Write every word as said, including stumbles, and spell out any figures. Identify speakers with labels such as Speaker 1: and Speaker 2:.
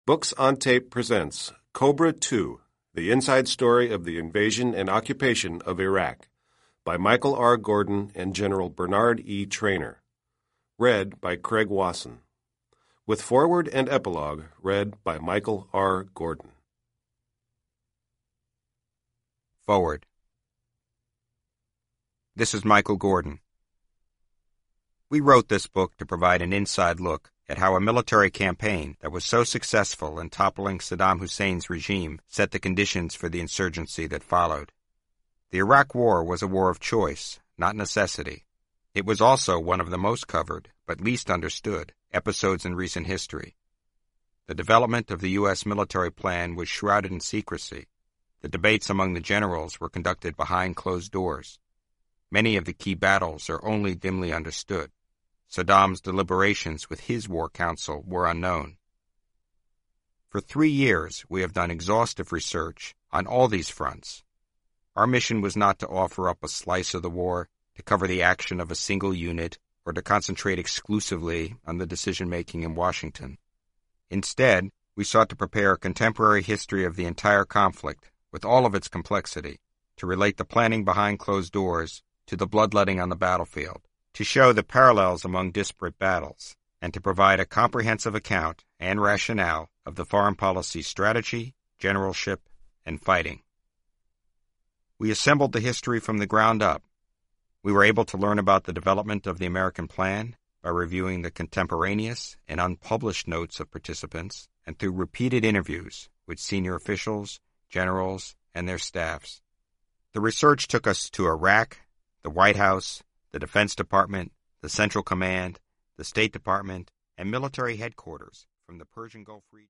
Speaker 1: Books on Tape presents Cobra two, the inside story of the invasion and occupation of Iraq, by Michael R. Gordon and General Bernard E. Traynor. Read by Craig Wasson. With foreword and epilogue read by Michael R. Gordon.
Speaker 2: Forward. This is Michael Gordon. We wrote this book to provide an inside look at how a military campaign that was so successful in toppling Saddam Hussein's regime set the conditions for the insurgency that followed. The Iraq War was a war of choice, not necessity. It was also one of the most covered, but least understood, episodes in recent history. The development of the U S military plan was shrouded in secrecy. The debates among the generals were conducted behind closed doors. Many of the key battles are only dimly understood. Saddam's deliberations with his war council were unknown. For three years, we have done exhaustive research on all these fronts. Our mission was not to offer up a slice of the war, to cover the action of a single unit, or to concentrate exclusively on the decision-making in Washington. Instead, we sought to prepare a contemporary history of the entire conflict, with all of its complexity, to relate the planning behind closed doors to the bloodletting on the battlefield, to show the parallels among disparate battles, and to provide a comprehensive account and rationale of the foreign policy strategy, generalship, and fighting. We assembled the history from the ground up. We were able to learn about the development of the American plan by reviewing the contemporaneous and unpublished notes of participants and through repeated interviews with senior officials, generals, and their staffs. The research took us to Iraq, the White House, the Defense Department, the Central Command, the State Department, and military headquarters from the Persian Gulf region.